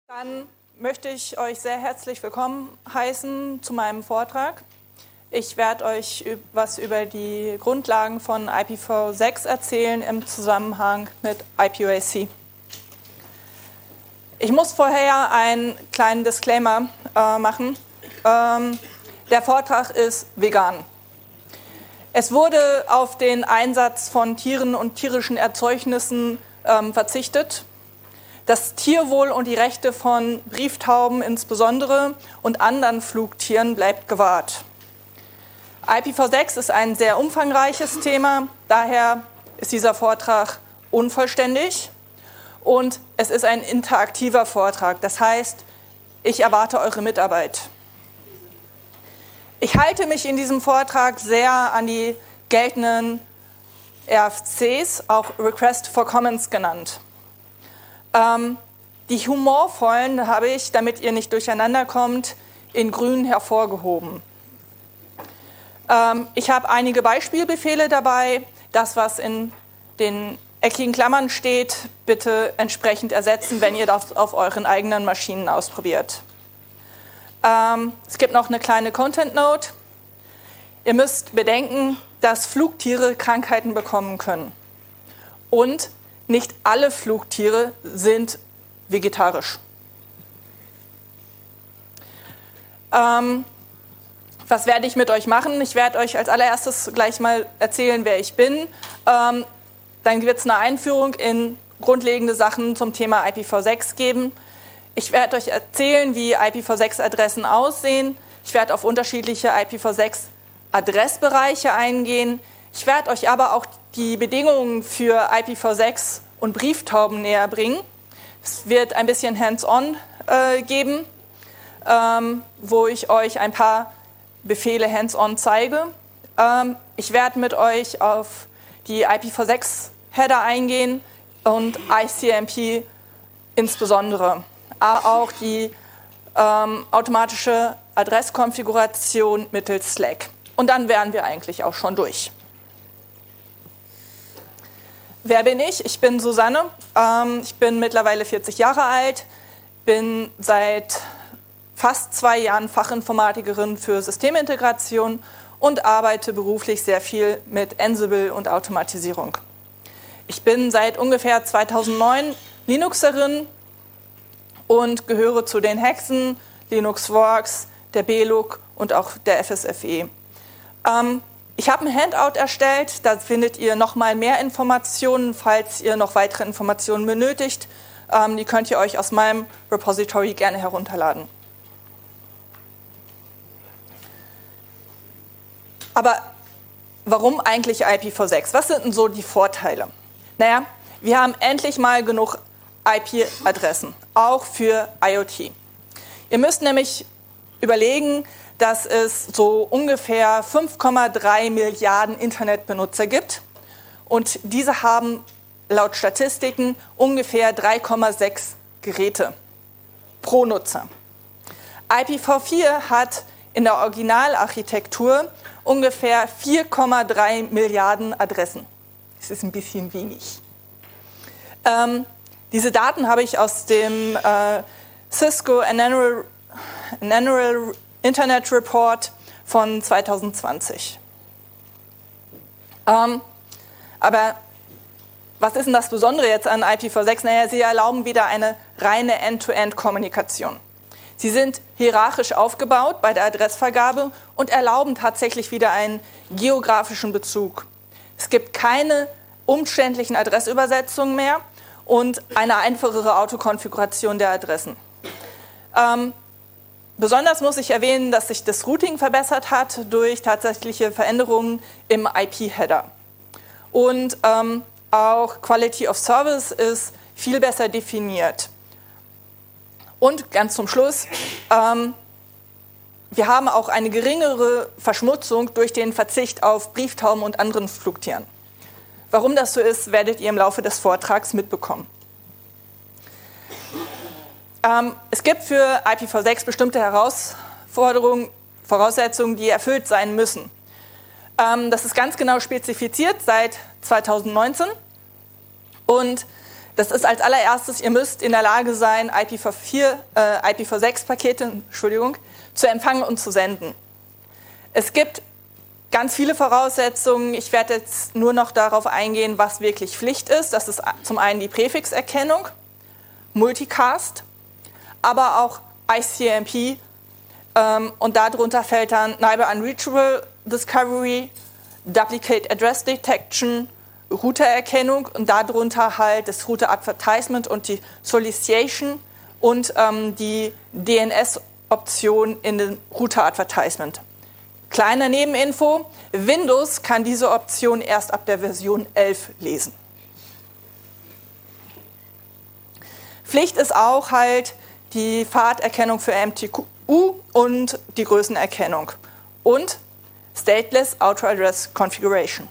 Dann möchte ich euch sehr herzlich willkommen heißen zu meinem Vortrag. Ich werde euch was über die Grundlagen von IPv6 erzählen im Zusammenhang mit IPv4. Ich muss vorher einen kleinen Disclaimer machen. Der Vortrag ist vegan. Es wurde auf den Einsatz von Tieren und tierischen Erzeugnissen verzichtet. Das Tierwohl und die Rechte von Brieftauben insbesondere und anderen Flugtieren bleibt gewahrt. IPv6 ist ein sehr umfangreiches Thema, daher ist dieser Vortrag unvollständig und es ist ein interaktiver Vortrag. Das heißt, ich erwarte eure Mitarbeit. Ich halte mich in diesem Vortrag sehr an die geltenden RFCs, auch Request for Comments genannt. Die humorvollen habe ich, damit ihr nicht durcheinander kommt, in grün hervorgehoben. Ich habe einige Beispielbefehle dabei. Das, was in den eckigen Klammern steht, bitte entsprechend ersetzen, wenn ihr das auf euren eigenen Maschinen ausprobiert. Es gibt noch eine kleine Content Note. Ihr müsst bedenken, dass Flugtiere Krankheiten bekommen können. Und nicht alle Flugtiere sind vegetarisch. Was werde ich mit euch machen? Ich werde euch als allererstes gleich mal erzählen, wer ich bin. Dann wird es eine Einführung in grundlegende Sachen zum Thema IPv6 geben. Ich werde euch erzählen, wie IPv6-Adressen aussehen. Ich werde auf unterschiedliche IPv6-Adressbereiche eingehen. Ich werde euch aber auch die Bedingungen für IPv6 und Brieftauben näher bringen. Es wird ein bisschen Hands-on geben, wo ich euch ein paar Befehle Hands-on zeige. Ich werde mit euch auf die IPv6-Header eingehen und ICMP insbesondere, aber auch die automatische Adresskonfiguration mittels Slack. Und dann wären wir eigentlich auch schon durch. Wer bin ich? Ich bin Susanne. Ich bin mittlerweile 40 Jahre alt, bin seit fast 2 Jahren Fachinformatikerin für Systemintegration und arbeite beruflich sehr viel mit Ansible und Automatisierung. Ich bin seit ungefähr 2009 Linuxerin und gehöre zu den Hexen, LinuxWorks, der BLUC und auch der FSFE. Ich habe ein Handout erstellt, da findet ihr nochmal mehr Informationen, falls ihr noch weitere Informationen benötigt. Die könnt ihr euch aus meinem Repository gerne herunterladen. Aber warum eigentlich IPv6? Was sind denn so die Vorteile? Naja, wir haben endlich mal genug IP-Adressen, auch für IoT. Ihr müsst nämlich überlegen, dass es so ungefähr 5,3 Milliarden Internetbenutzer gibt und diese haben laut Statistiken ungefähr 3,6 Geräte pro Nutzer. IPv4 hat in der Originalarchitektur ungefähr 4,3 Milliarden Adressen. Das ist ein bisschen wenig. Diese Daten habe ich aus dem Cisco Annual Internet Report von 2020. Aber was ist denn das Besondere jetzt an IPv6? Naja, sie erlauben wieder eine reine End-to-End-Kommunikation. Sie sind hierarchisch aufgebaut bei der Adressvergabe und erlauben tatsächlich wieder einen geografischen Bezug. Es gibt keine umständlichen Adressübersetzungen mehr und eine einfachere Autokonfiguration der Adressen. Besonders muss ich erwähnen, dass sich das Routing verbessert hat durch tatsächliche Veränderungen im IP-Header. Und auch Quality of Service ist viel besser definiert. Und ganz zum Schluss, wir haben auch eine geringere Verschmutzung durch den Verzicht auf Brieftauben und anderen Flugtieren. Warum das so ist, werdet ihr im Laufe des Vortrags mitbekommen. Es gibt für IPv6 bestimmte Voraussetzungen, die erfüllt sein müssen. Das ist ganz genau spezifiziert seit 2019 und Das ist als allererstes, ihr müsst in der Lage sein, IPv6-Pakete, zu empfangen und zu senden. Es gibt ganz viele Voraussetzungen. Ich werde jetzt nur noch darauf eingehen, was wirklich Pflicht ist. Das ist zum einen die Präfixerkennung, Multicast, aber auch ICMP. Und darunter fällt dann Neighbor Unreachable Discovery, Duplicate Address Detection, Routererkennung und darunter halt das Router Advertisement und die Solicitation und die DNS-Option in dem Router Advertisement. Kleine Nebeninfo, Windows kann diese Option erst ab der Version 11 lesen. Pflicht ist auch halt die Pfaderkennung für MTU und die Größenerkennung und Stateless Outer Address Configuration.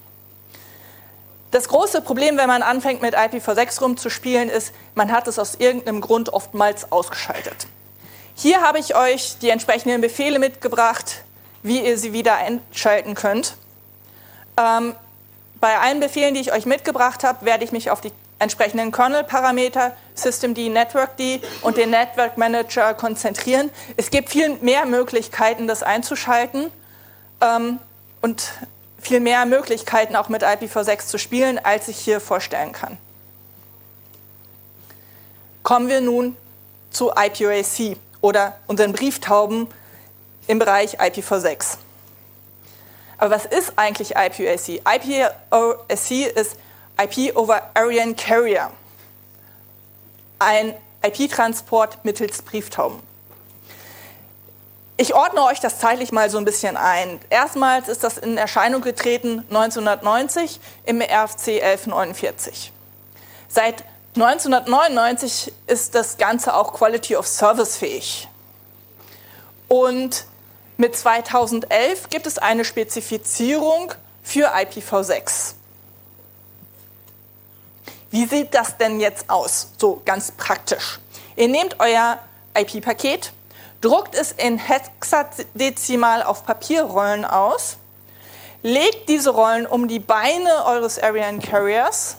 Das große Problem, wenn man anfängt mit IPv6 rumzuspielen, ist, man hat es aus irgendeinem Grund oftmals ausgeschaltet. Hier habe ich euch die entsprechenden Befehle mitgebracht, wie ihr sie wieder einschalten könnt. Bei allen Befehlen, die ich euch mitgebracht habe, werde ich mich auf die entsprechenden Kernel-Parameter, Systemd, Networkd und den Network Manager konzentrieren. Es gibt viel mehr Möglichkeiten, das einzuschalten und viel mehr Möglichkeiten auch mit IPv6 zu spielen, als ich hier vorstellen kann. Kommen wir nun zu IPOAC oder unseren Brieftauben im Bereich IPv6. Aber was ist eigentlich IPOAC? IPOAC ist IP over Area Carrier, ein IP-Transport mittels Brieftauben. Ich ordne euch das zeitlich mal so ein bisschen ein. Erstmals ist das in Erscheinung getreten 1990 im RFC 1149. Seit 1999 ist das Ganze auch Quality of Service fähig. Und mit 2011 gibt es eine Spezifizierung für IPv6. Wie sieht das denn jetzt aus? So ganz praktisch. Ihr nehmt euer IP-Paket, druckt es in Hexadezimal auf Papierrollen aus, legt diese Rollen um die Beine eures Area Carriers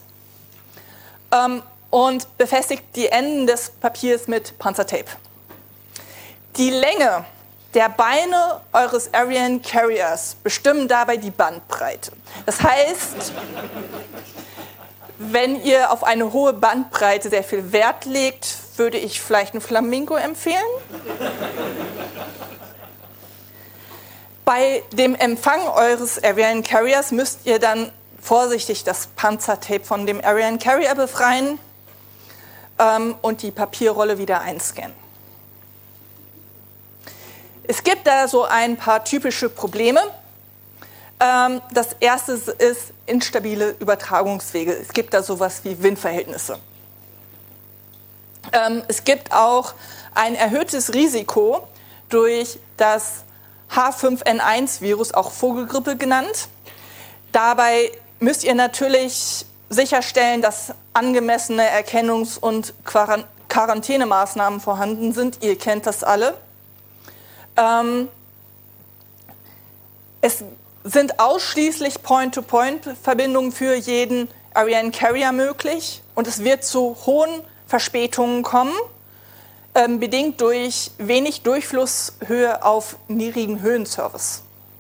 und befestigt die Enden des Papiers mit Panzertape. Die Länge der Beine eures Area Carriers bestimmen dabei die Bandbreite. Das heißt, wenn ihr auf eine hohe Bandbreite sehr viel Wert legt, würde ich vielleicht ein Flamingo empfehlen. Bei dem Empfang eures Area Carriers müsst ihr dann vorsichtig das Panzertape von dem Area Carrier befreien und die Papierrolle wieder einscannen. Es gibt da so ein paar typische Probleme. Das erste ist instabile Übertragungswege. Es gibt da sowas wie Windverhältnisse. Es gibt auch ein erhöhtes Risiko durch das H5N1-Virus, auch Vogelgrippe genannt. Dabei müsst ihr natürlich sicherstellen, dass angemessene Erkennungs- und Quarantänemaßnahmen vorhanden sind. Ihr kennt das alle. Es sind ausschließlich Point-to-Point-Verbindungen für jeden Area Carrier möglich und es wird zu hohen Verspätungen kommen, bedingt durch wenig Durchflusshöhe auf niedrigen Höhenservice.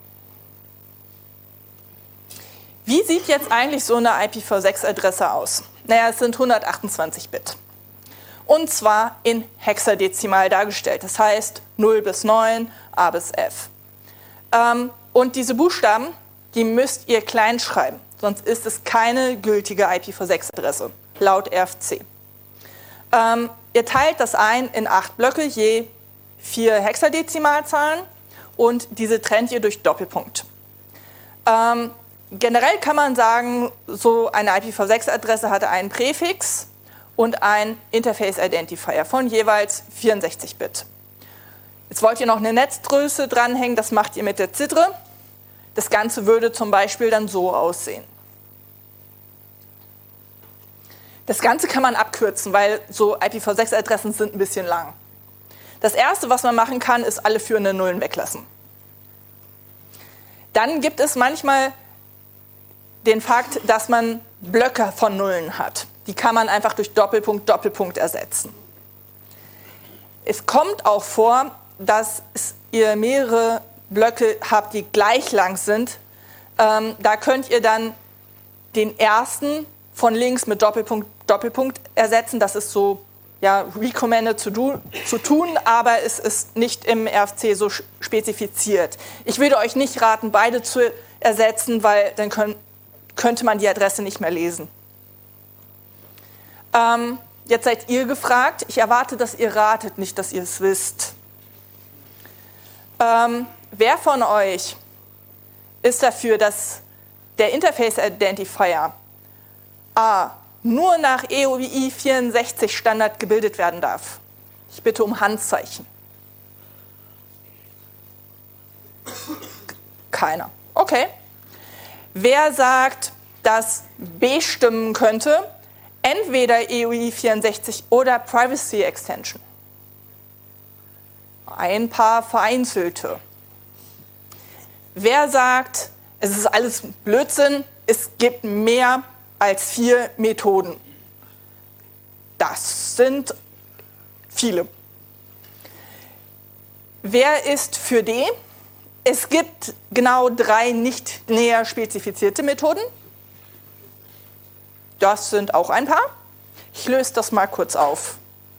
Wie sieht jetzt eigentlich so eine IPv6-Adresse aus? Naja, es sind 128 Bit. Und zwar in Hexadezimal dargestellt. Das heißt 0 bis 9, A bis F. Und diese Buchstaben, die müsst ihr klein schreiben. Sonst ist es keine gültige IPv6-Adresse, laut RFC. Ihr teilt das ein in 8 Blöcke, je 4 Hexadezimalzahlen. Und diese trennt ihr durch Doppelpunkt. Generell kann man sagen, so eine IPv6-Adresse hatte einen Präfix und ein Interface-Identifier von jeweils 64 Bit. Jetzt wollt ihr noch eine Netzgröße dranhängen, das macht ihr mit der Zitre. Das Ganze würde zum Beispiel dann so aussehen. Das Ganze kann man abkürzen, weil so IPv6-Adressen sind ein bisschen lang. Das Erste, was man machen kann, ist alle führenden Nullen weglassen. Dann gibt es manchmal den Fakt, dass man Blöcke von Nullen hat. Die kann man einfach durch Doppelpunkt, Doppelpunkt ersetzen. Es kommt auch vor, dass ihr mehrere Blöcke habt, die gleich lang sind. Da könnt ihr dann den ersten von links mit Doppelpunkt, Doppelpunkt ersetzen. Das ist so recommended zu tun, aber es ist nicht im RFC so spezifiziert. Ich würde euch nicht raten, beide zu ersetzen, weil dann könnte man die Adresse nicht mehr lesen. Jetzt seid ihr gefragt. Ich erwarte, dass ihr ratet, nicht, dass ihr es wisst. Wer von euch ist dafür, dass der Interface Identifier A nur nach EUI 64 Standard gebildet werden darf? Ich bitte um Handzeichen. Keiner. Okay. Wer sagt, dass B stimmen könnte? Entweder EUI 64 oder Privacy Extension. Ein paar vereinzelte. Wer sagt, es ist alles Blödsinn, es gibt mehr als 4 Methoden? Das sind viele. Wer ist für D? Es gibt genau 3 nicht näher spezifizierte Methoden. Das sind auch ein paar. Ich löse das mal kurz auf.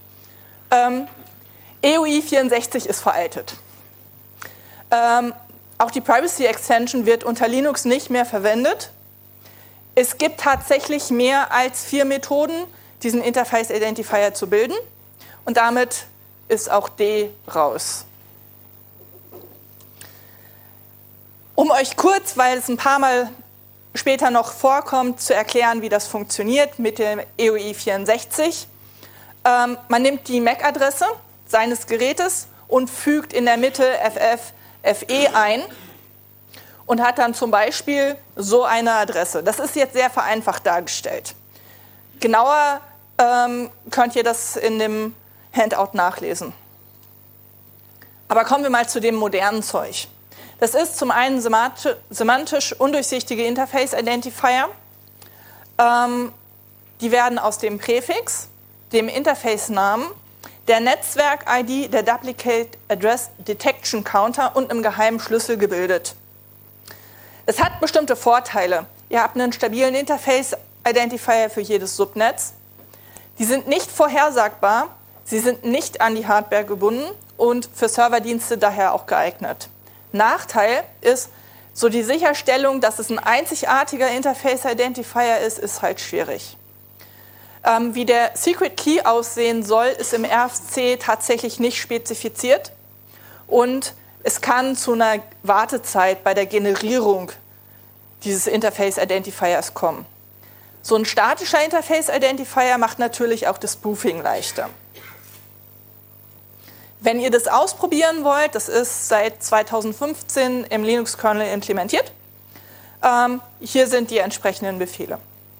EUI 64 ist veraltet. Auch die Privacy Extension wird unter Linux nicht mehr verwendet. Es gibt tatsächlich mehr als 4 Methoden, diesen Interface Identifier zu bilden. Und damit ist auch D raus. Um euch kurz, weil es ein paar Mal später noch vorkommt, zu erklären, wie das funktioniert mit dem EUI 64. Man nimmt die MAC-Adresse seines Gerätes und fügt in der Mitte FFFE ein und hat dann zum Beispiel so eine Adresse. Das ist jetzt sehr vereinfacht dargestellt. Genauer könnt ihr das in dem Handout nachlesen. Aber kommen wir mal zu dem modernen Zeug. Das ist zum einen semantisch undurchsichtige Interface Identifier. Die werden aus dem Präfix, dem Interface-Namen, der Netzwerk-ID, der Duplicate Address Detection Counter und einem geheimen Schlüssel gebildet. Es hat bestimmte Vorteile. Ihr habt einen stabilen Interface Identifier für jedes Subnetz. Die sind nicht vorhersagbar, sie sind nicht an die Hardware gebunden und für Serverdienste daher auch geeignet. Nachteil ist, so die Sicherstellung, dass es ein einzigartiger Interface Identifier ist halt schwierig. Wie der Secret Key aussehen soll, ist im RFC tatsächlich nicht spezifiziert und es kann zu einer Wartezeit bei der Generierung dieses Interface Identifiers kommen. So ein statischer Interface Identifier macht natürlich auch das Spoofing leichter. Wenn ihr das ausprobieren wollt, das ist seit 2015 im Linux-Kernel implementiert. Hier sind die entsprechenden Befehle.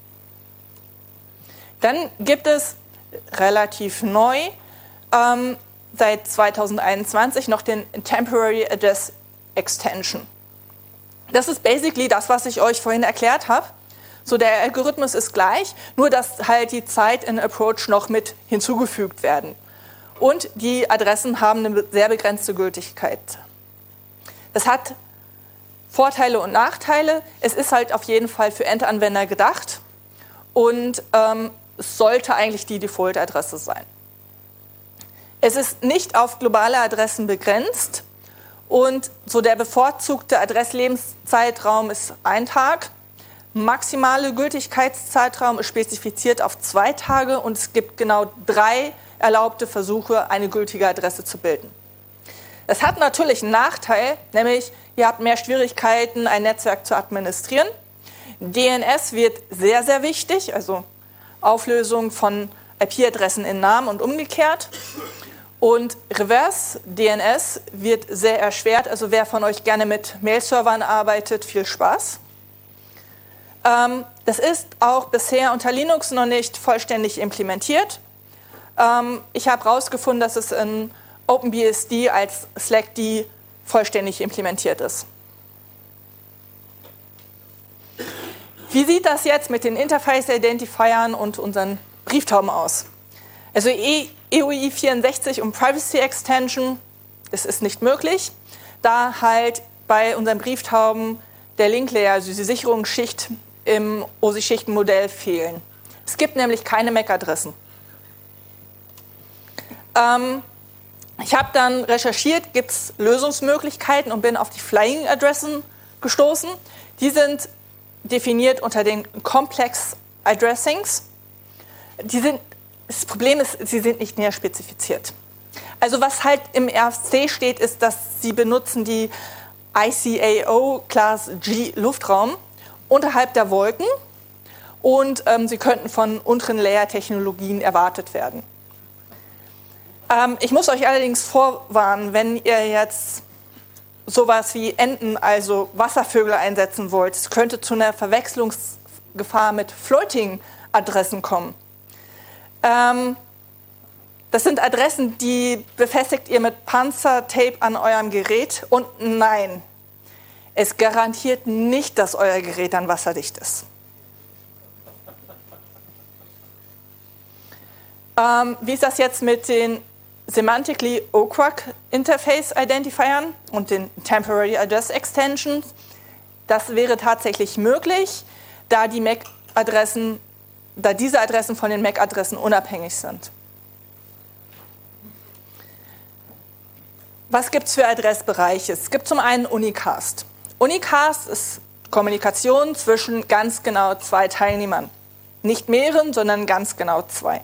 Dann gibt es relativ neu, seit 2021, noch den Temporary Address Extension. Das ist basically das, was ich euch vorhin erklärt habe. So, der Algorithmus ist gleich, nur dass halt die Zeit in Approach noch mit hinzugefügt werden. Und die Adressen haben eine sehr begrenzte Gültigkeit. Es hat Vorteile und Nachteile. Es ist halt auf jeden Fall für Endanwender gedacht und es sollte eigentlich die Default-Adresse sein. Es ist nicht auf globale Adressen begrenzt und so der bevorzugte Adresslebenszeitraum ist 1 Tag. Maximale Gültigkeitszeitraum ist spezifiziert auf 2 Tage und es gibt genau 3 erlaubte Versuche, eine gültige Adresse zu bilden. Das hat natürlich einen Nachteil, nämlich ihr habt mehr Schwierigkeiten, ein Netzwerk zu administrieren. DNS wird sehr, sehr wichtig, also Auflösung von IP-Adressen in Namen und umgekehrt. Und Reverse DNS wird sehr erschwert, also wer von euch gerne mit Mail-Servern arbeitet, viel Spaß. Das ist auch bisher unter Linux noch nicht vollständig implementiert. Ich habe herausgefunden, dass es in OpenBSD als slackd vollständig implementiert ist. Wie sieht das jetzt mit den Interface-Identifiern und unseren Brieftauben aus? Also EUI 64 und Privacy Extension, das ist nicht möglich, da halt bei unseren Brieftauben der Link-Layer, also die Sicherungsschicht im OSI-Schichtenmodell fehlen. Es gibt nämlich keine MAC-Adressen. Ich habe dann recherchiert, gibt es Lösungsmöglichkeiten und bin auf die Flying Addressen gestoßen. Die sind definiert unter den Complex Addressings. Das Problem ist, sie sind nicht näher spezifiziert. Also was halt im RFC steht, ist, dass sie benutzen die ICAO Class G Luftraum unterhalb der Wolken und sie könnten von unteren Layer-Technologien erwartet werden. Ich muss euch allerdings vorwarnen, wenn ihr jetzt sowas wie Enten, also Wasservögel einsetzen wollt, es könnte zu einer Verwechslungsgefahr mit Floating-Adressen kommen. Das sind Adressen, die befestigt ihr mit Panzertape an eurem Gerät und nein, es garantiert nicht, dass euer Gerät dann wasserdicht ist. Wie ist das jetzt mit den Semantically OQUAC Interface Identifiern und den Temporary Address Extensions? Das wäre tatsächlich möglich, da diese Adressen von den MAC-Adressen unabhängig sind. Was gibt es für Adressbereiche? Es gibt zum einen Unicast. Unicast ist Kommunikation zwischen ganz genau zwei Teilnehmern. Nicht mehreren, sondern ganz genau zwei.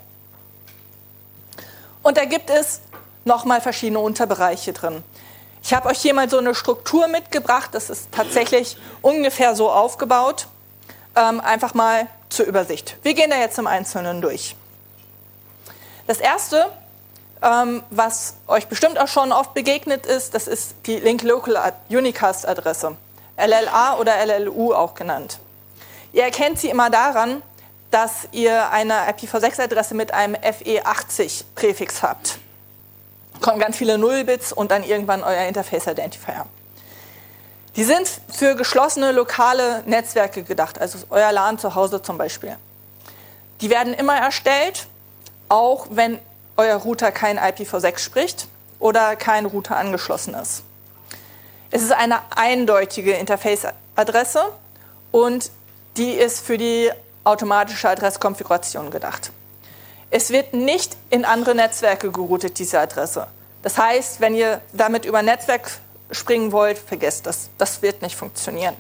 Und da gibt es nochmal verschiedene Unterbereiche drin. Ich habe euch hier mal so eine Struktur mitgebracht. Das ist tatsächlich ungefähr so aufgebaut. Einfach mal zur Übersicht. Wir gehen da jetzt im Einzelnen durch. Das erste, was euch bestimmt auch schon oft begegnet ist, das ist die Link Local Unicast Adresse. LLA oder LLU auch genannt. Ihr erkennt sie immer daran, dass ihr eine IPv6-Adresse mit einem FE80-Präfix habt. Kommen ganz viele Nullbits und dann irgendwann euer Interface-Identifier. Die sind für geschlossene lokale Netzwerke gedacht, also euer LAN zu Hause zum Beispiel. Die werden immer erstellt, auch wenn euer Router kein IPv6 spricht oder kein Router angeschlossen ist. Es ist eine eindeutige Interface-Adresse und die ist für die automatische Adresskonfiguration gedacht. Es wird nicht in andere Netzwerke geroutet, diese Adresse. Das heißt, wenn ihr damit über Netzwerk springen wollt, vergesst das. Das wird nicht funktionieren.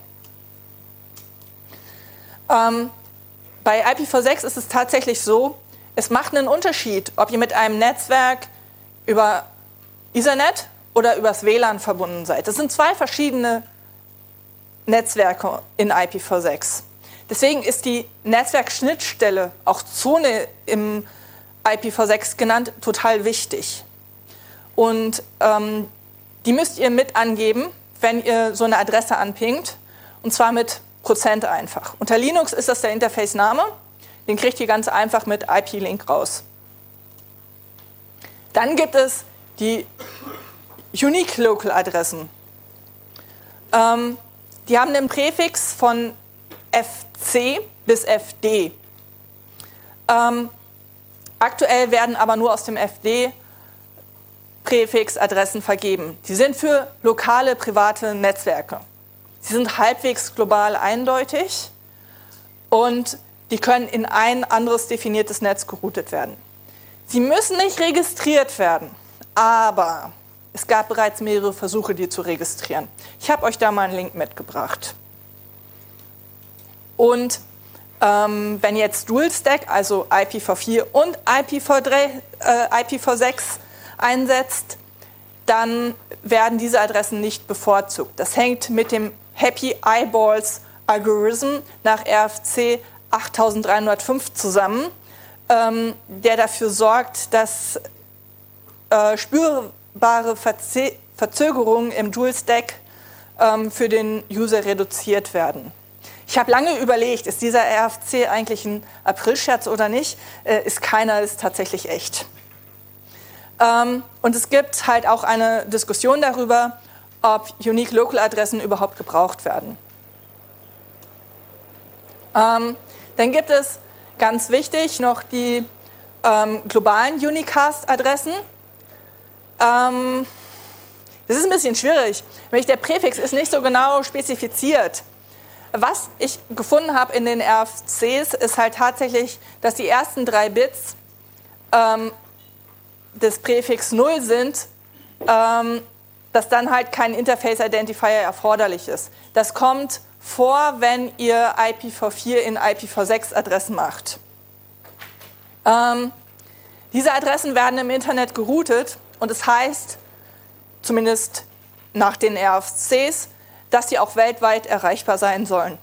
Bei IPv6 ist es tatsächlich so, es macht einen Unterschied, ob ihr mit einem Netzwerk über Ethernet oder übers WLAN verbunden seid. Das sind zwei verschiedene Netzwerke in IPv6. Deswegen ist die Netzwerkschnittstelle, auch Zone im IPv6 genannt, total wichtig. Und die müsst ihr mit angeben, wenn ihr so eine Adresse anpingt, und zwar mit Prozent einfach. Unter Linux ist das der Interface-Name, den kriegt ihr ganz einfach mit IP-Link raus. Dann gibt es die Unique Local Adressen. Die haben den Präfix von FC bis FD. Aktuell werden aber nur aus dem FD-Präfix Adressen vergeben. Die sind für lokale, private Netzwerke. Sie sind halbwegs global eindeutig und die können in ein anderes definiertes Netz geroutet werden. Sie müssen nicht registriert werden, aber es gab bereits mehrere Versuche, die zu registrieren. Ich habe euch da mal einen Link mitgebracht. Und wenn ihr jetzt Dual Stack, also IPv4 und IPv6 einsetzt, dann werden diese Adressen nicht bevorzugt. Das hängt mit dem Happy Eyeballs Algorithm nach RFC 8305 zusammen, der dafür sorgt, dass spürbare Verzögerungen im Dual Stack für den User reduziert werden. Ich habe lange überlegt, ist dieser RFC eigentlich ein Aprilscherz oder nicht? Ist keiner, ist tatsächlich echt. Und es gibt halt auch eine Diskussion darüber, ob Unique Local Adressen überhaupt gebraucht werden. Dann gibt es ganz wichtig noch die globalen Unicast-Adressen. Das ist ein bisschen schwierig, nämlich der Präfix ist nicht so genau spezifiziert. Was ich gefunden habe in den RFCs ist halt tatsächlich, dass die ersten 3 Bits des Präfix 0 sind, dass dann halt kein Interface-Identifier erforderlich ist. Das kommt vor, wenn ihr IPv4 in IPv6-Adressen macht. Diese Adressen werden im Internet geroutet und es heißt, zumindest nach den RFCs, dass sie auch weltweit erreichbar sein sollen.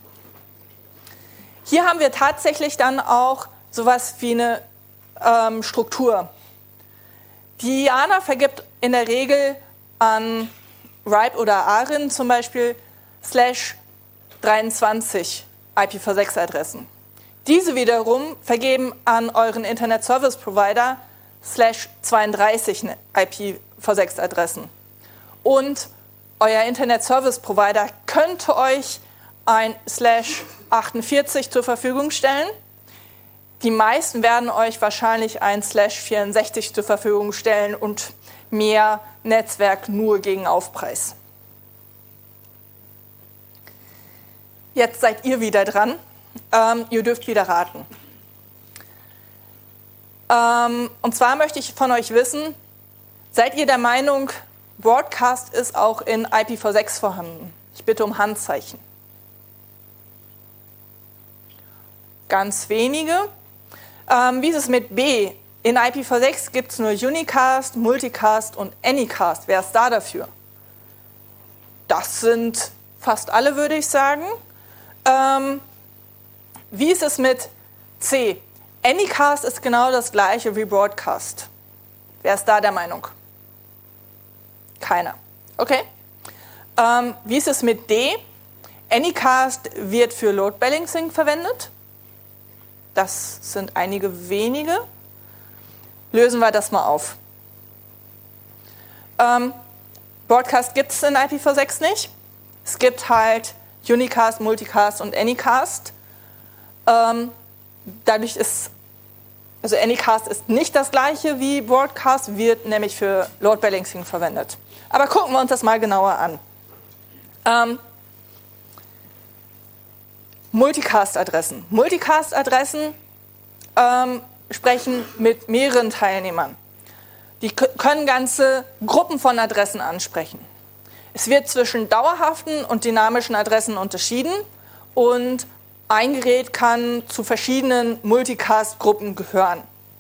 Hier haben wir tatsächlich dann auch sowas wie eine Struktur. Die IANA vergibt in der Regel an RIPE oder ARIN zum Beispiel /23 IPv6-Adressen. Diese wiederum vergeben an euren Internet Service Provider /32 IPv6-Adressen. Und euer Internet Service Provider könnte euch ein /48 zur Verfügung stellen. Die meisten werden euch wahrscheinlich ein /64 zur Verfügung stellen und mehr Netzwerk nur gegen Aufpreis. Jetzt seid ihr wieder dran. Ihr dürft wieder raten. Und zwar möchte ich von euch wissen, seid ihr der Meinung, Broadcast ist auch in IPv6 vorhanden? Ich bitte um Handzeichen. Ganz wenige. Wie ist es mit B? In IPv6 gibt es nur Unicast, Multicast und Anycast. Wer ist da dafür? Das sind fast alle, würde ich sagen. Wie ist es mit C? Anycast ist genau das gleiche wie Broadcast. Wer ist da der Meinung? Keiner. Okay. Wie ist es mit D? Anycast wird für Load Balancing verwendet. Das sind einige wenige. Lösen wir das mal auf. Broadcast gibt es in IPv6 nicht. Es gibt halt Unicast, Multicast und Anycast. Dadurch ist, also Anycast ist nicht das gleiche wie Broadcast, wird nämlich für Load Balancing verwendet. Aber gucken wir uns das mal genauer an. Multicast-Adressen. Multicast-Adressen sprechen mit mehreren Teilnehmern. Die können ganze Gruppen von Adressen ansprechen. Es wird zwischen dauerhaften und dynamischen Adressen unterschieden und ein Gerät kann zu verschiedenen Multicast-Gruppen gehören.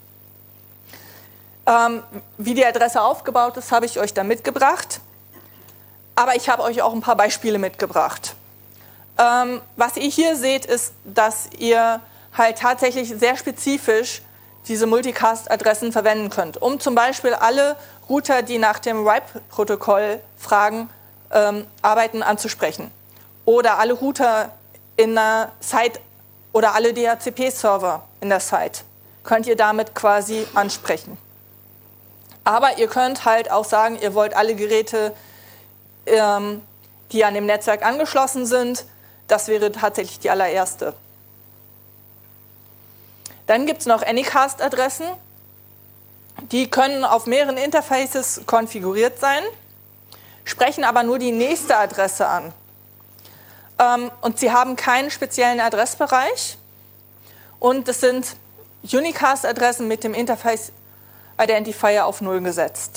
Wie die Adresse aufgebaut ist, habe ich euch da mitgebracht. Aber ich habe euch auch ein paar Beispiele mitgebracht. Was ihr hier seht, ist, dass ihr halt tatsächlich sehr spezifisch diese Multicast-Adressen verwenden könnt, um zum Beispiel alle Router, die nach dem RIPE-Protokoll fragen, arbeiten, anzusprechen. Oder alle Router in der Site oder alle DHCP-Server in der Site könnt ihr damit quasi ansprechen. Aber ihr könnt halt auch sagen, ihr wollt alle Geräte, die an dem Netzwerk angeschlossen sind. Das wäre tatsächlich die allererste. Dann gibt es noch Anycast-Adressen. Die können auf mehreren Interfaces konfiguriert sein, sprechen aber nur die nächste Adresse an. Und sie haben keinen speziellen Adressbereich. Und es sind Unicast-Adressen mit dem Interface-Identifier auf 0 gesetzt.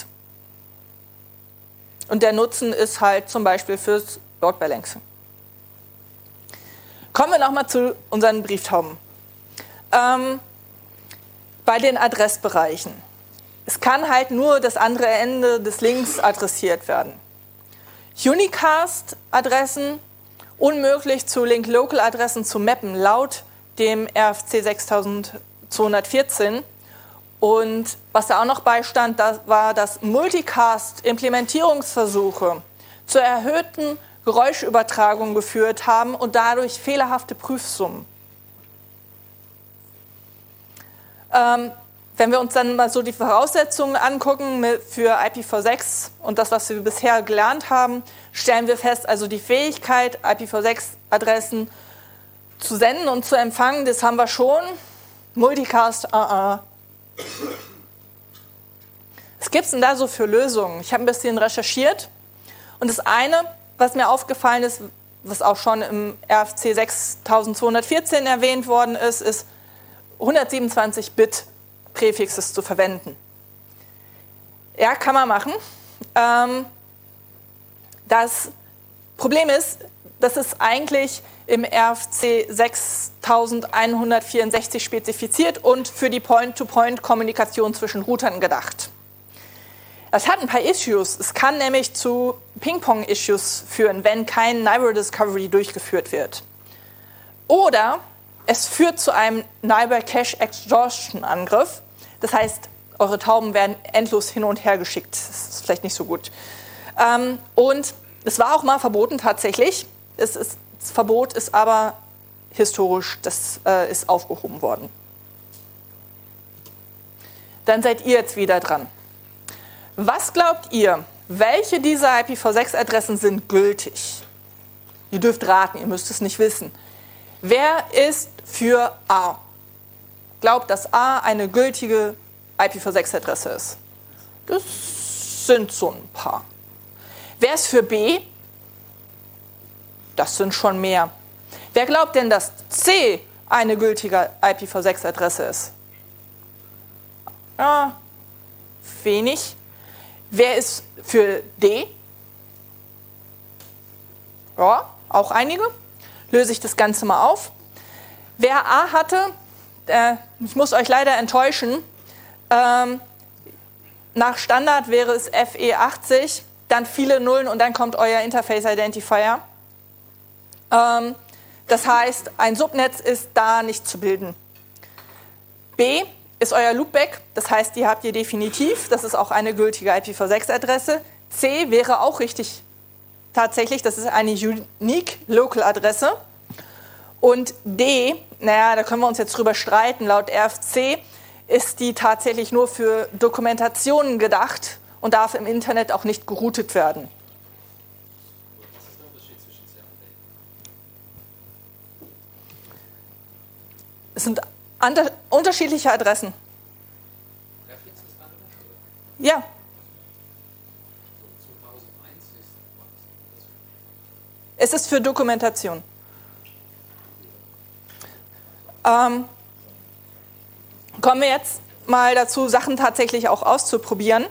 Und der Nutzen ist halt zum Beispiel fürs Load Balancing. Kommen wir nochmal zu unseren Brieftauben. Bei den Adressbereichen. Es kann halt nur das andere Ende des Links adressiert werden. Unicast-Adressen unmöglich zu Link-Local-Adressen zu mappen, laut dem RFC 6214. Und was da auch noch beistand, das war, dass Multicast-Implementierungsversuche zur erhöhten Geräuschübertragung geführt haben und dadurch fehlerhafte Prüfsummen. Wenn wir uns dann mal so die Voraussetzungen angucken für IPv6 und das, was wir bisher gelernt haben, stellen wir fest, also die Fähigkeit, IPv6-Adressen zu senden und zu empfangen, das haben wir schon. Multicast, Was gibt es denn da so für Lösungen? Ich habe ein bisschen recherchiert und das eine, was mir aufgefallen ist, was auch schon im RFC 6214 erwähnt worden ist, ist 127-Bit Präfixes zu verwenden. Ja, kann man machen. Das Problem ist, das ist eigentlich im RFC 6164 spezifiziert und für die Point-to-Point-Kommunikation zwischen Routern gedacht. Das hat ein paar Issues. Es kann nämlich zu Ping-Pong-Issues führen, wenn kein Neighbor Discovery durchgeführt wird. Oder es führt zu einem Neighbor Cache Exhaustion Angriff. Das heißt, eure Tauben werden endlos hin und her geschickt. Das ist vielleicht nicht so gut. Und es war auch mal verboten tatsächlich. Das Verbot ist aber historisch, das ist aufgehoben worden. Dann seid ihr jetzt wieder dran. Was glaubt ihr, welche dieser IPv6-Adressen sind gültig? Ihr dürft raten, ihr müsst es nicht wissen. Wer ist für A? Glaubt, dass A eine gültige IPv6-Adresse ist? Das sind so ein paar. Wer ist für B? Das sind schon mehr. Wer glaubt denn, dass C eine gültige IPv6-Adresse ist? Ja, wenig. Wer ist für D? Ja, auch einige. Löse ich das Ganze mal auf. Wer A hatte, ich muss euch leider enttäuschen, nach Standard wäre es FE80, dann viele Nullen und dann kommt euer Interface Identifier. Das heißt, ein Subnetz ist da nicht zu bilden. B ist euer Loopback, das heißt, die habt ihr definitiv, das ist auch eine gültige IPv6-Adresse. C wäre auch richtig, tatsächlich, das ist eine Unique Local Adresse. Und D, naja, da können wir uns jetzt drüber streiten, laut RFC ist die tatsächlich nur für Dokumentationen gedacht und darf im Internet auch nicht geroutet werden. Was ist der Unterschied zwischen C und D? Es sind unterschiedliche Adressen. Präfix ist anders? Ja. So 2001 ist was? Es ist für Dokumentation. Kommen wir jetzt mal dazu, Sachen tatsächlich auch auszuprobieren.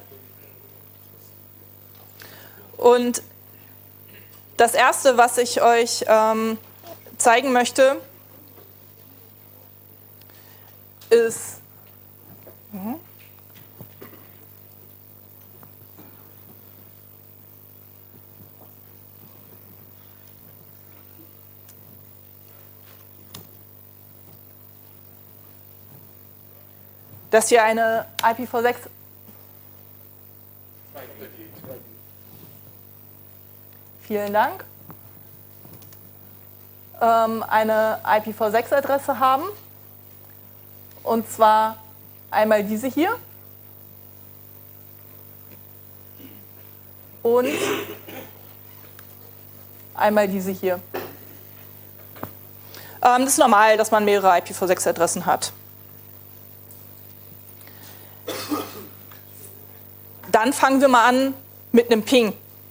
Und das Erste, was ich euch zeigen möchte, ist dass hier eine IPv6 vielen Dank eine IPv6-Adresse haben. Und zwar einmal diese hier und einmal diese hier. Das ist normal, dass man mehrere IPv6-Adressen hat. Dann fangen wir mal an mit einem Ping.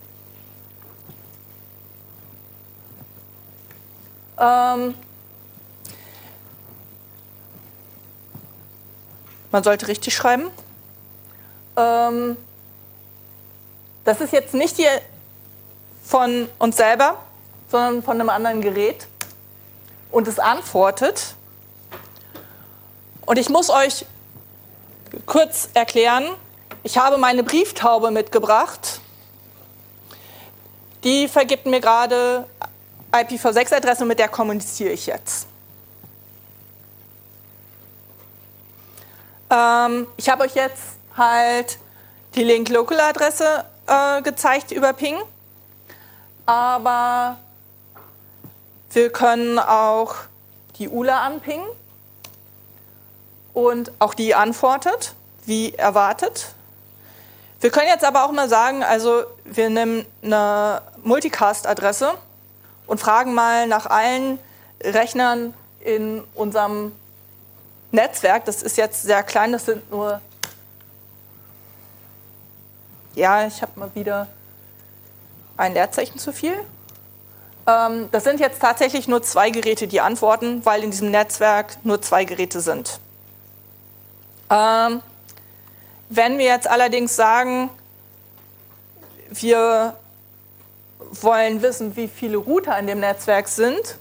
Man sollte richtig schreiben. Das ist jetzt nicht hier von uns selber, sondern von einem anderen Gerät. Und es antwortet. Und ich muss euch kurz erklären, ich habe meine Brieftaube mitgebracht. Die vergibt mir gerade IPv6-Adresse und mit der kommuniziere ich jetzt. Ich habe euch jetzt halt die Link-Local-Adresse gezeigt über Ping, aber wir können auch die ULA anpingen und auch die antwortet, wie erwartet. Wir können jetzt aber auch mal sagen, also wir nehmen eine Multicast-Adresse und fragen mal nach allen Rechnern in unserem Netzwerk. Das ist jetzt sehr klein, das sind nur, ja, ich habe mal wieder ein Leerzeichen zu viel. Das sind jetzt tatsächlich nur 2 Geräte, die antworten, weil in diesem Netzwerk nur 2 Geräte sind. Wenn wir jetzt allerdings sagen, wir wollen wissen, wie viele Router in dem Netzwerk sind,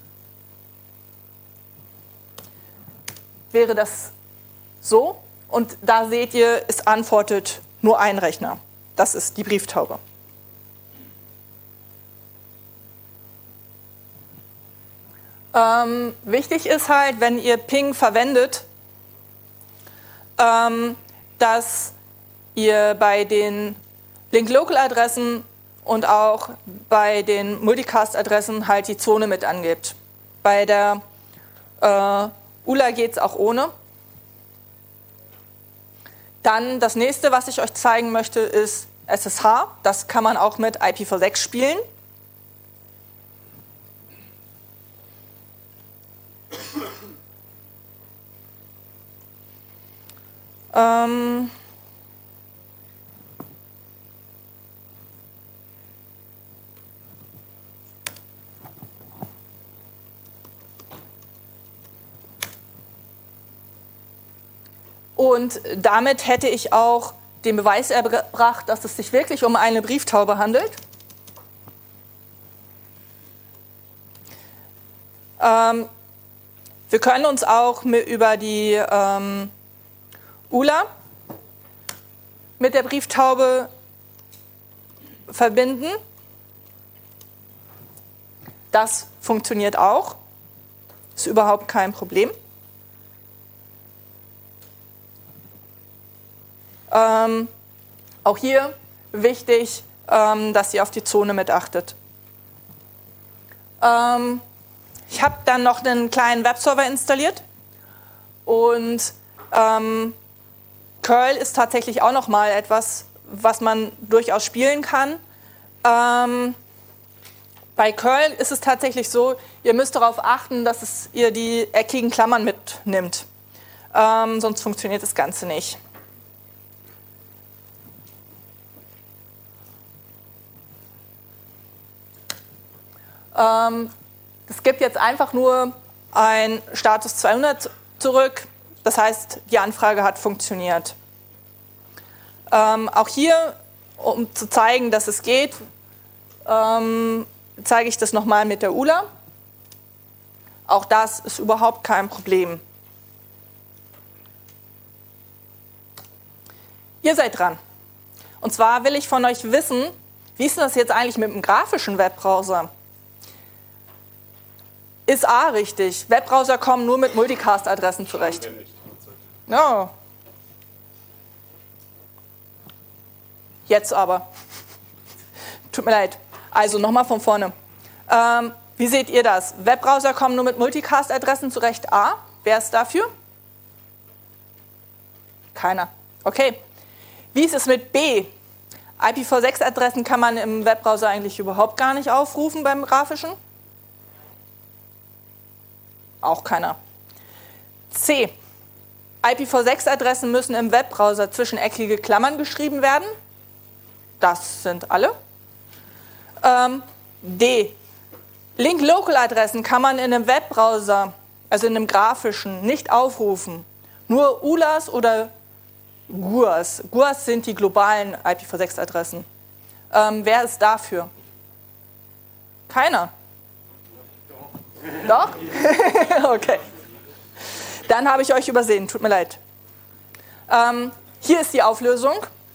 wäre das so. Und da seht ihr, es antwortet nur ein Rechner. Das ist die Brieftaube. Wichtig ist halt, wenn ihr Ping verwendet, dass ihr bei den Link-Local-Adressen und auch bei den Multicast-Adressen halt die Zone mit angebt. Bei der ULA geht es auch ohne. Dann das nächste, was ich euch zeigen möchte, ist SSH. Das kann man auch mit IPv6 spielen. Und damit hätte ich auch den Beweis erbracht, dass es sich wirklich um eine Brieftaube handelt. Wir können uns auch über die ULA mit der Brieftaube verbinden. Das funktioniert auch. Ist überhaupt kein Problem. Auch hier wichtig, dass ihr auf die Zone mit achtet. Ich habe dann noch einen kleinen Webserver installiert und Curl ist tatsächlich auch noch mal etwas, was man durchaus spielen kann. Bei Curl ist es tatsächlich so, ihr müsst darauf achten, dass ihr die eckigen Klammern mitnimmt. Sonst funktioniert das Ganze nicht. Es gibt jetzt einfach nur ein Status 200 zurück. Das heißt, die Anfrage hat funktioniert. Auch hier, um zu zeigen, dass es geht, zeige ich das nochmal mit der ULA. Auch das ist überhaupt kein Problem. Ihr seid dran. Und zwar will ich von euch wissen, wie ist denn das jetzt eigentlich mit dem grafischen Webbrowser? Ist A richtig? Webbrowser kommen nur mit Multicast-Adressen zurecht. Ja. Jetzt aber. Tut mir leid. Also nochmal von vorne. Wie seht ihr das? Webbrowser kommen nur mit Multicast-Adressen zurecht. A. Wer ist dafür? Keiner. Okay. Wie ist es mit B? IPv6-Adressen kann man im Webbrowser eigentlich überhaupt gar nicht aufrufen beim grafischen. Auch keiner. C. IPv6-Adressen müssen im Webbrowser zwischen eckige Klammern geschrieben werden. Das sind alle. D. Link-Local-Adressen kann man in einem Webbrowser, also in einem grafischen, nicht aufrufen. Nur ULAs oder GUAs. GUAs sind die globalen IPv6-Adressen. Wer ist dafür? Keiner. Doch? Okay. Dann habe ich euch übersehen, tut mir leid. Hier ist die Auflösung.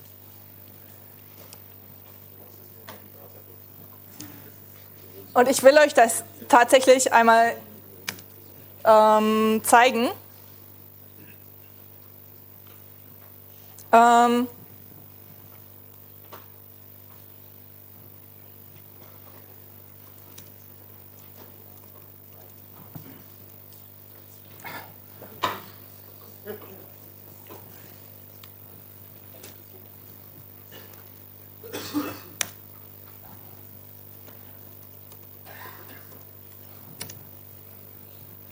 Und ich will euch das tatsächlich einmal zeigen.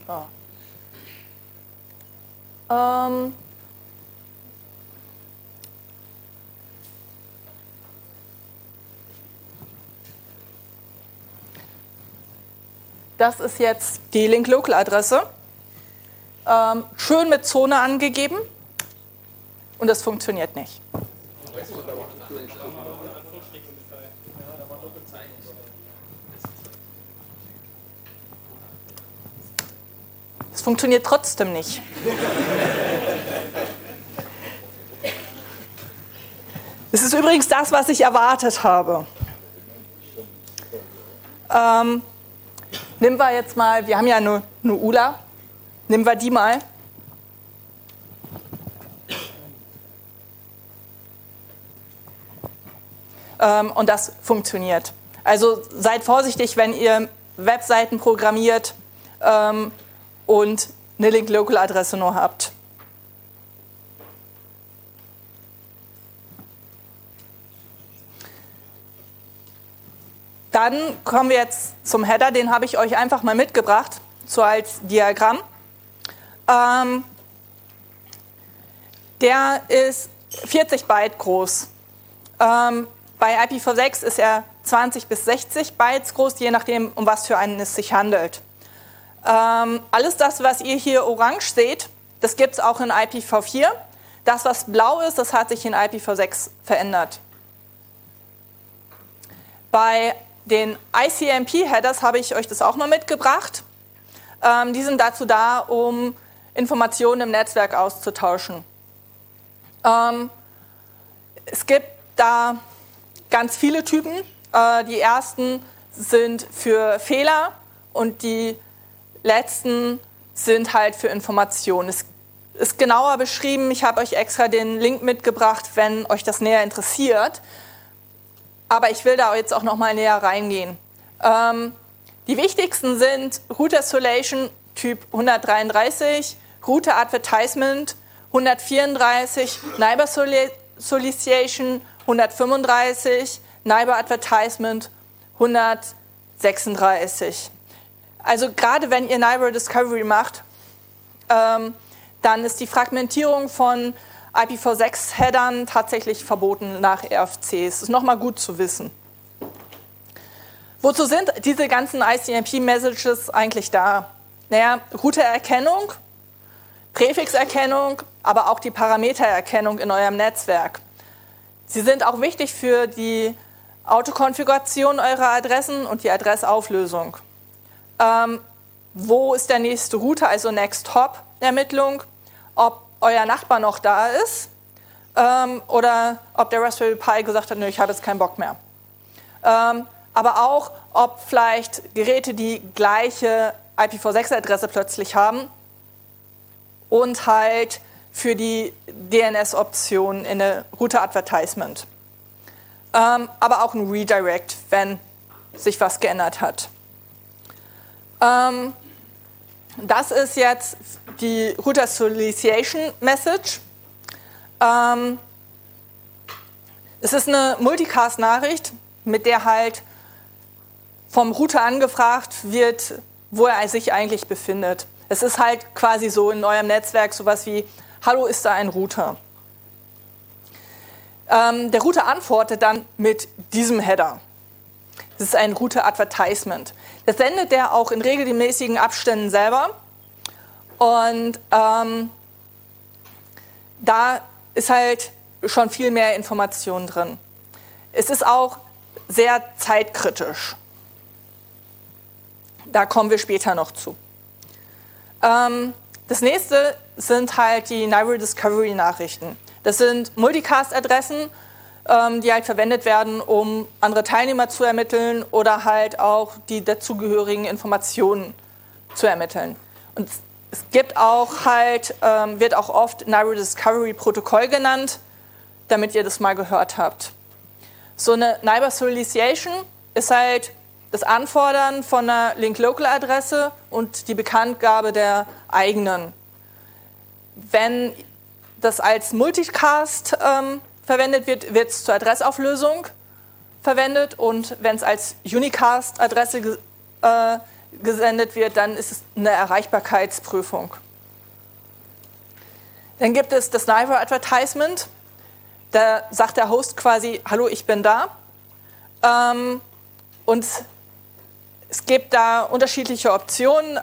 Das ist jetzt die Link-Local-Adresse. Schön mit Zone angegeben. Und das funktioniert nicht. Es funktioniert trotzdem nicht. Das ist übrigens das, was ich erwartet habe. Nehmen wir jetzt mal, wir haben ja eine ULA, nehmen wir die mal. Und das funktioniert. Also seid vorsichtig, wenn ihr Webseiten programmiert und eine Link-Local-Adresse nur habt. Dann kommen wir jetzt zum Header, den habe ich euch einfach mal mitgebracht, so als Diagramm. Der ist 40 Byte groß. Bei IPv6 ist er 20 bis 60 Bytes groß, je nachdem, um was für einen es sich handelt. Alles das, was ihr hier orange seht, das gibt es auch in IPv4. Das, was blau ist, das hat sich in IPv6 verändert. Bei den ICMP-Headers habe ich euch das auch mal mitgebracht. Die sind dazu da, um Informationen im Netzwerk auszutauschen. Es gibt da ganz viele Typen. Die ersten sind für Fehler und die letzten sind halt für Informationen. Es ist genauer beschrieben. Ich habe euch extra den Link mitgebracht, wenn euch das näher interessiert. Aber ich will da jetzt auch noch mal näher reingehen. Die wichtigsten sind Route Isolation Typ 133, Route Advertisement 134, Neighbor Solicitation 135, Neighbor Advertisement 136. Also gerade wenn ihr Neighbor Discovery macht, dann ist die Fragmentierung von IPv6-Headern tatsächlich verboten nach RFCs. Das ist nochmal gut zu wissen. Wozu sind diese ganzen ICMP-Messages eigentlich da? Naja, Routererkennung, Präfixerkennung, aber auch die Parametererkennung in eurem Netzwerk. Sie sind auch wichtig für die Autokonfiguration eurer Adressen und die Adressauflösung. Wo ist der nächste Router, also Next Hop Ermittlung, ob euer Nachbar noch da ist oder ob der Raspberry Pi gesagt hat, nö, ich habe jetzt keinen Bock mehr. Aber auch, ob vielleicht Geräte die gleiche IPv6-Adresse plötzlich haben und halt für die DNS-Option in der Router Advertisement. Aber auch ein Redirect, wenn sich was geändert hat. Das ist jetzt die Router Solicitation Message. Es ist eine Multicast-Nachricht, mit der halt vom Router angefragt wird, wo er sich eigentlich befindet. Es ist halt quasi so in eurem Netzwerk sowas wie, hallo, ist da ein Router? Der Router antwortet dann mit diesem Header. Das ist ein Router Advertisement. Das sendet er auch in regelmäßigen Abständen selber. Und da ist halt schon viel mehr Information drin. Es ist auch sehr zeitkritisch. Da kommen wir später noch zu. Das nächste sind halt die Neighbor Discovery Nachrichten. Das sind Multicast-Adressen, die halt verwendet werden, um andere Teilnehmer zu ermitteln oder halt auch die dazugehörigen Informationen zu ermitteln. Und es gibt auch halt, wird auch oft Neighbor Discovery Protokoll genannt, damit ihr das mal gehört habt. So eine Neighbor Solicitation ist halt das Anfordern von einer Link-Local-Adresse und die Bekanntgabe der eigenen. Wenn das als Multicast verwendet wird, wird es zur Adressauflösung verwendet und wenn es als Unicast-Adresse gesendet wird, dann ist es eine Erreichbarkeitsprüfung. Dann gibt es das Neighbor Advertisement. Da sagt der Host quasi, hallo, ich bin da. Und es gibt da unterschiedliche Optionen,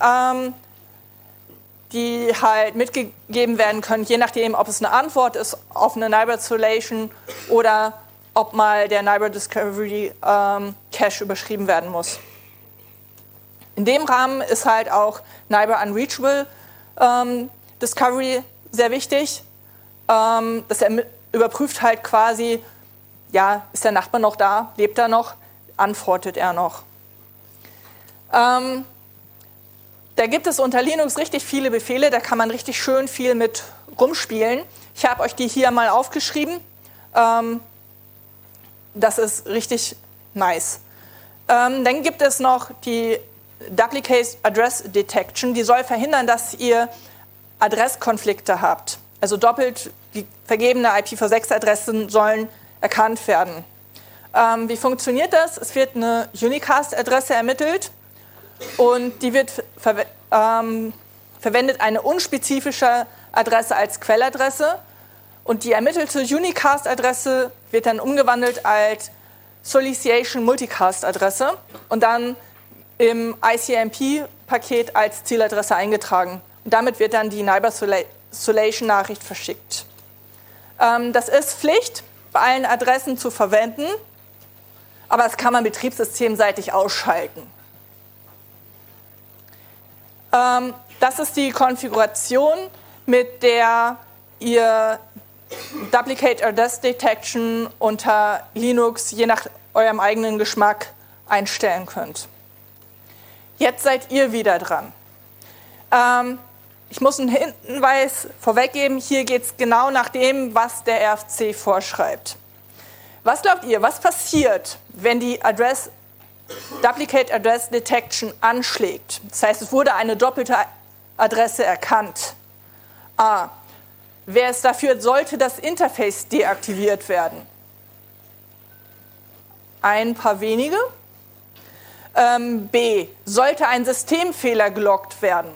die halt mitgegeben werden können, je nachdem, ob es eine Antwort ist auf eine Neighbor Isolation oder ob mal der Neighbor Discovery Cache überschrieben werden muss. In dem Rahmen ist halt auch Neighbor Unreachable Discovery sehr wichtig. Das überprüft halt quasi, ja, ist der Nachbar noch da, lebt er noch, antwortet er noch. Da gibt es unter Linux richtig viele Befehle, da kann man richtig schön viel mit rumspielen. Ich habe euch die hier mal aufgeschrieben. Das ist richtig nice. Dann gibt es noch die Duplicate Address Detection, die soll verhindern, dass ihr Adresskonflikte habt. Also doppelt vergebene IPv6-Adressen sollen erkannt werden. Wie funktioniert das? Es wird eine Unicast-Adresse ermittelt und die wird verwendet eine unspezifische Adresse als Quelladresse und die ermittelte Unicast-Adresse wird dann umgewandelt als Solicitation Multicast-Adresse und dann im ICMP-Paket als Zieladresse eingetragen. Und damit wird dann die Neighbor Isolation-Nachricht verschickt. Das ist Pflicht, bei allen Adressen zu verwenden, aber das kann man betriebssystemseitig ausschalten. Das ist die Konfiguration, mit der ihr Duplicate Address Detection unter Linux je nach eurem eigenen Geschmack einstellen könnt. Jetzt seid ihr wieder dran. Ich muss einen Hinweis vorweggeben, hier geht es genau nach dem, was der RFC vorschreibt. Was glaubt ihr, was passiert, wenn die Duplicate Address Detection anschlägt? Das heißt, es wurde eine doppelte Adresse erkannt. A. Wer ist dafür, sollte das Interface deaktiviert werden? Ein paar wenige. B. Sollte ein Systemfehler gelockt werden?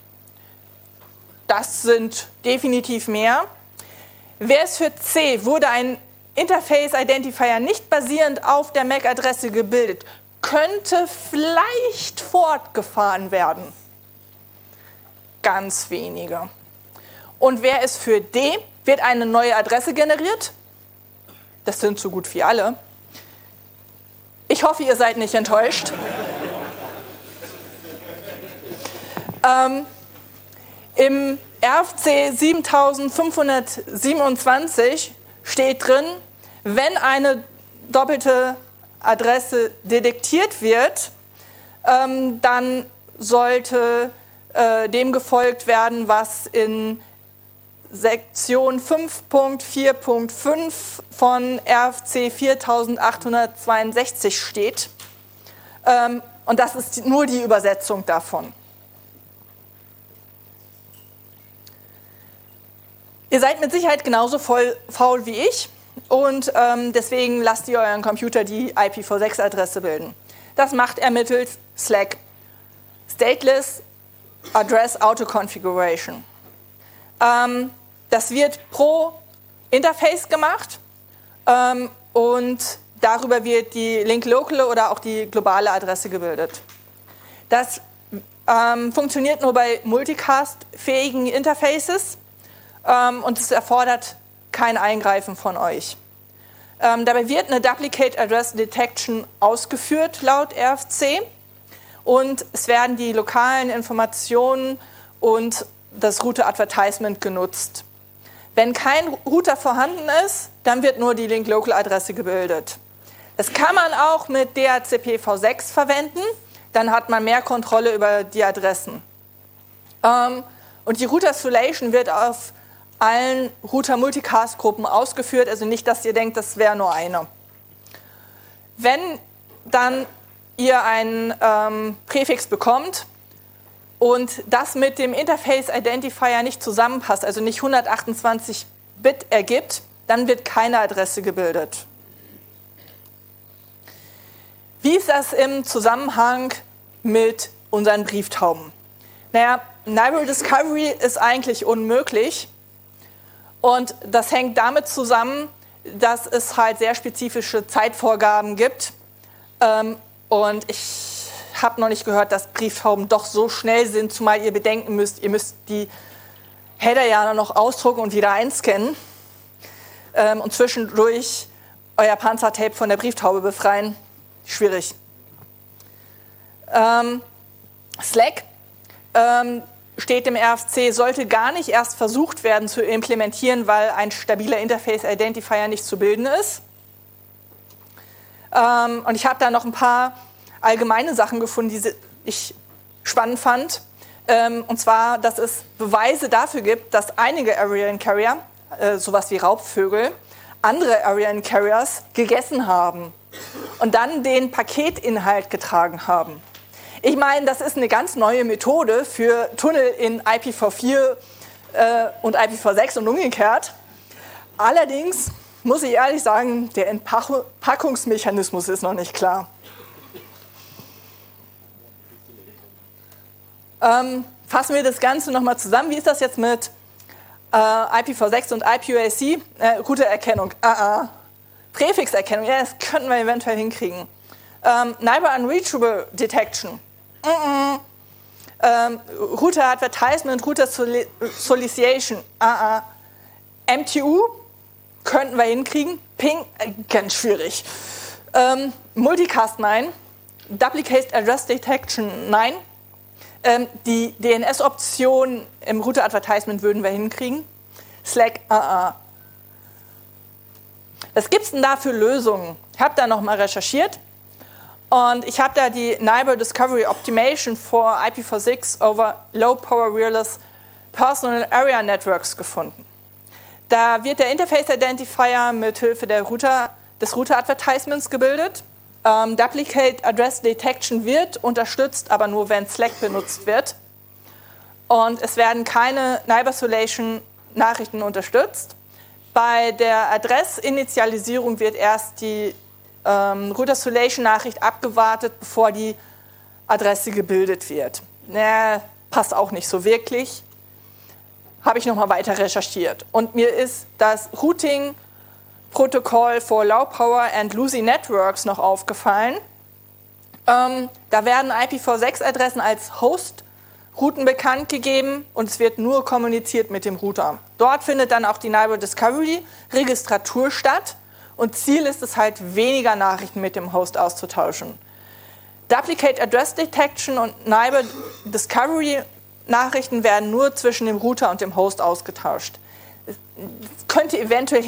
Das sind definitiv mehr. Wer ist für C? Wurde ein Interface Identifier nicht basierend auf der MAC-Adresse gebildet? Könnte vielleicht fortgefahren werden? Ganz wenige. Und wer ist für D? Wird eine neue Adresse generiert? Das sind so gut wie alle. Ich hoffe, ihr seid nicht enttäuscht. Im RFC 7527 steht drin, wenn eine doppelte Adresse detektiert wird, dann sollte dem gefolgt werden, was in Sektion 5.4.5 von RFC 4862 steht. Und das ist nur die Übersetzung davon. Ihr seid mit Sicherheit genauso faul wie ich und deswegen lasst ihr euren Computer die IPv6-Adresse bilden. Das macht er mittels SLAC, Stateless Address Auto Configuration. Das wird pro Interface gemacht und darüber wird die Link Local oder auch die globale Adresse gebildet. Das funktioniert nur bei multicast-fähigen Interfaces und es erfordert kein Eingreifen von euch. Dabei wird eine Duplicate Address Detection ausgeführt laut RFC und es werden die lokalen Informationen und das Router Advertisement genutzt. Wenn kein Router vorhanden ist, dann wird nur die Link Local Adresse gebildet. Das kann man auch mit DHCP-V6 verwenden, dann hat man mehr Kontrolle über die Adressen. Und die Router Isolation wird auf allen Router-Multicast-Gruppen ausgeführt, also nicht, dass ihr denkt, das wäre nur eine. Wenn dann ihr einen Präfix bekommt und das mit dem Interface-Identifier nicht zusammenpasst, also nicht 128 Bit ergibt, dann wird keine Adresse gebildet. Wie ist das im Zusammenhang mit unseren Brieftauben? Naja, Neighbor Discovery ist eigentlich unmöglich. Und das hängt damit zusammen, dass es halt sehr spezifische Zeitvorgaben gibt. Und ich habe noch nicht gehört, dass Brieftauben doch so schnell sind, zumal ihr bedenken müsst, ihr müsst die Header ja noch ausdrucken und wieder einscannen. Und zwischendurch euer Panzertape von der Brieftaube befreien. Schwierig. Slack steht im RFC, sollte gar nicht erst versucht werden zu implementieren, weil ein stabiler Interface-Identifier nicht zu bilden ist. Und ich habe da noch ein paar allgemeine Sachen gefunden, die ich spannend fand. Und zwar, dass es Beweise dafür gibt, dass einige Ariane Carrier, sowas wie Raubvögel, andere Ariane Carriers gegessen haben und dann den Paketinhalt getragen haben. Ich meine, das ist eine ganz neue Methode für Tunnel in IPv4 und IPv6 und umgekehrt. Allerdings muss ich ehrlich sagen, der Entpackungsmechanismus ist noch nicht klar. Fassen wir das Ganze nochmal zusammen. Wie ist das jetzt mit IPv6 und IPv4? Routererkennung. Präfixerkennung, ja, das könnten wir eventuell hinkriegen. Neighbor Unreachable Detection. Router Advertisement, Router Solicitation. MTU könnten wir hinkriegen. Ping, ganz schwierig. Multicast, nein. Duplicate Address Detection, nein. Die DNS-Option im Router Advertisement würden wir hinkriegen. Slack, Was gibt es denn da für Lösungen? Ich habe da nochmal recherchiert. Und ich habe da die Neighbor Discovery Optimation for IPv6 over Low Power Wireless Personal Area Networks gefunden. Da wird der Interface Identifier mit Hilfe des Router Advertisements gebildet. Duplicate Address Detection wird unterstützt, aber nur wenn Slack benutzt wird. Und es werden keine Neighbor Isolation Nachrichten unterstützt. Bei der Adressinitialisierung wird erst die Router Isolation Nachricht abgewartet, bevor die Adresse gebildet wird. Passt auch nicht so wirklich. Habe ich nochmal weiter recherchiert. Und mir ist das Routing Protocol for Low Power and Loosey Networks noch aufgefallen. Da werden IPv6-Adressen als Host-Routen bekannt gegeben und es wird nur kommuniziert mit dem Router. Dort findet dann auch die Neighbor Discovery Registratur statt und Ziel ist es halt, weniger Nachrichten mit dem Host auszutauschen. Duplicate Address Detection und Neighbor Discovery Nachrichten werden nur zwischen dem Router und dem Host ausgetauscht. Es könnte eventuell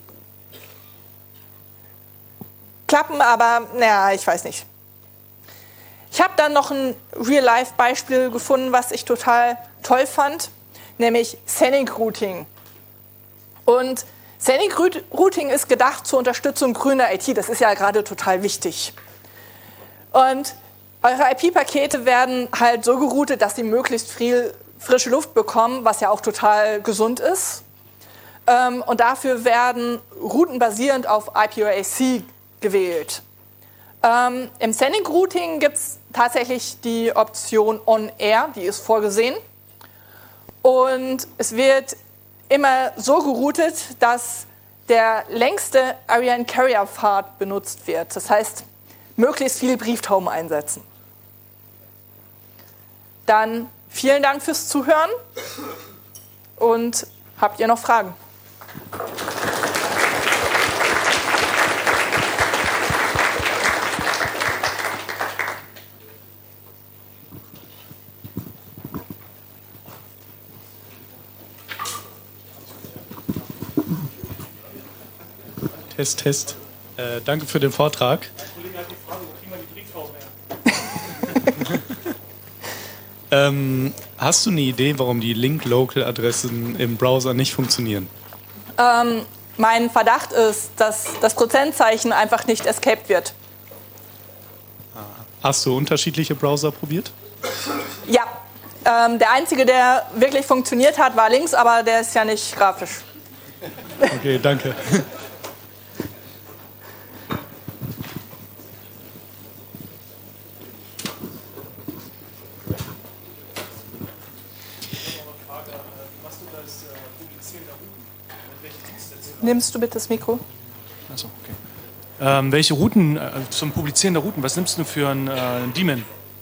klappen, aber naja, ich weiß nicht. Ich habe dann noch ein Real-Life-Beispiel gefunden, was ich total toll fand, nämlich Scenic Routing. Und Scenic Routing ist gedacht zur Unterstützung grüner IT. Das ist ja gerade total wichtig. Und eure IP-Pakete werden halt so geroutet, dass sie möglichst viel frische Luft bekommen, was ja auch total gesund ist. Und dafür werden Routen basierend auf IPOAC gewählt. Im Scenic Routing gibt es tatsächlich die Option On-Air, die ist vorgesehen. Und es wird immer so geroutet, dass der längste Ariane Carrier Pfad benutzt wird. Das heißt, möglichst viele Brieftauben einsetzen. Dann vielen Dank fürs Zuhören und habt ihr noch Fragen? Test, Test. Danke für den Vortrag. Der Kollege hat die Frage, wo kriegen wir die Brieftaube her? Hast du eine Idee, warum die Link-Local-Adressen im Browser nicht funktionieren? Mein Verdacht ist, dass das Prozentzeichen einfach nicht escaped wird. Hast du unterschiedliche Browser probiert? Ja, der einzige, der wirklich funktioniert hat, war links, aber der ist ja nicht grafisch. Okay, danke. Nimmst du bitte das Mikro? Achso, okay. Welche Routen, zum Publizieren der Routen, was nimmst du für einen Daemon?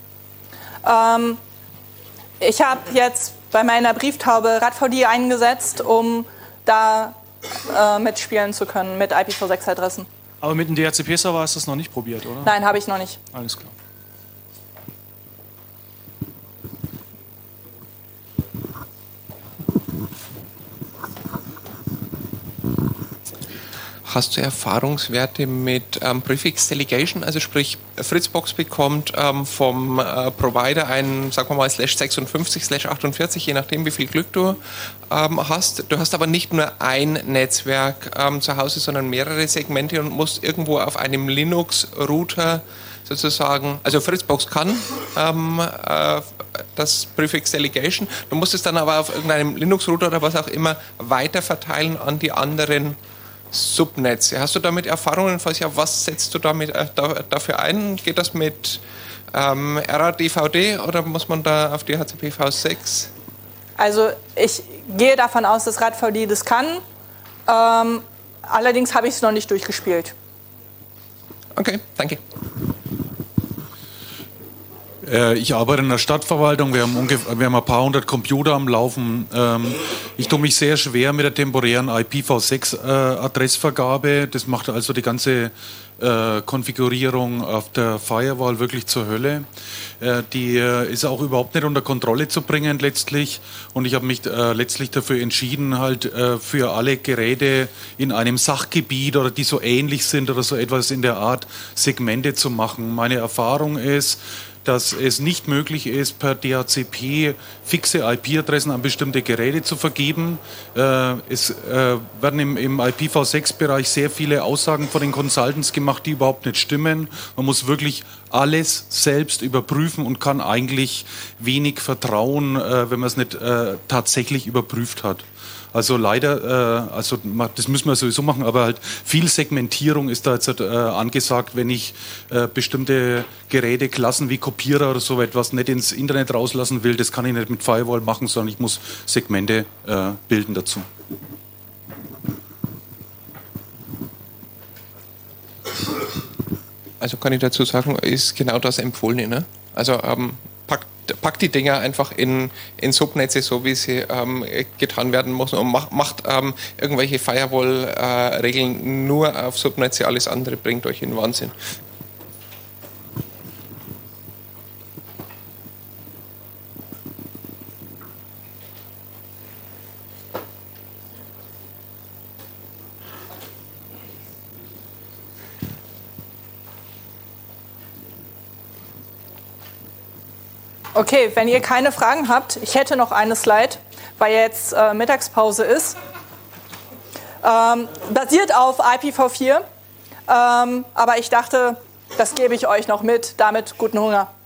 Ich habe jetzt bei meiner Brieftaube RadVD eingesetzt, um da mitspielen zu können mit IPv6-Adressen. Aber mit dem DHCP-Server hast du es noch nicht probiert, oder? Nein, habe ich noch nicht. Alles klar. Hast du Erfahrungswerte mit Prefix Delegation? Also sprich, Fritzbox bekommt vom Provider einen, sagen wir mal, /56, /48, je nachdem, wie viel Glück du hast. Du hast aber nicht nur ein Netzwerk zu Hause, sondern mehrere Segmente und musst irgendwo auf einem Linux-Router sozusagen, also Fritzbox kann das Prefix Delegation. Du musst es dann aber auf irgendeinem Linux-Router oder was auch immer weiter verteilen an die anderen Subnetze. Hast du damit Erfahrungen? Falls ja, was setzt du damit dafür ein? Geht das mit RADVD oder muss man da auf DHCP-V6? Also ich gehe davon aus, dass RadVD das kann. Allerdings habe ich es noch nicht durchgespielt. Okay, danke. Ich arbeite in der Stadtverwaltung, wir haben ein paar hundert Computer am Laufen. Ich tue mich sehr schwer mit der temporären IPv6-Adressvergabe. Das macht also die ganze Konfigurierung auf der Firewall wirklich zur Hölle. Die ist auch überhaupt nicht unter Kontrolle zu bringen letztlich. Und ich habe mich letztlich dafür entschieden, halt für alle Geräte in einem Sachgebiet oder die so ähnlich sind oder so etwas in der Art Segmente zu machen. Meine Erfahrung ist, dass es nicht möglich ist, per DHCP fixe IP-Adressen an bestimmte Geräte zu vergeben. Es werden im IPv6-Bereich sehr viele Aussagen von den Consultants gemacht, die überhaupt nicht stimmen. Man muss wirklich alles selbst überprüfen und kann eigentlich wenig vertrauen, wenn man es nicht tatsächlich überprüft hat. Also leider, das müssen wir sowieso machen, aber halt viel Segmentierung ist da jetzt angesagt, wenn ich bestimmte Geräte, Klassen wie Kopierer oder so etwas nicht ins Internet rauslassen will. Das kann ich nicht mit Firewall machen, sondern ich muss Segmente bilden dazu. Also kann ich dazu sagen, ist genau das Empfohlene. Ne? Also packt die Dinger einfach in Subnetze, so wie sie getan werden müssen und macht irgendwelche Firewall-Regeln nur auf Subnetze, alles andere bringt euch in den Wahnsinn. Okay, wenn ihr keine Fragen habt, ich hätte noch eine Slide, weil jetzt Mittagspause ist. Basiert auf IPv4, aber ich dachte, das gebe ich euch noch mit. Damit guten Hunger.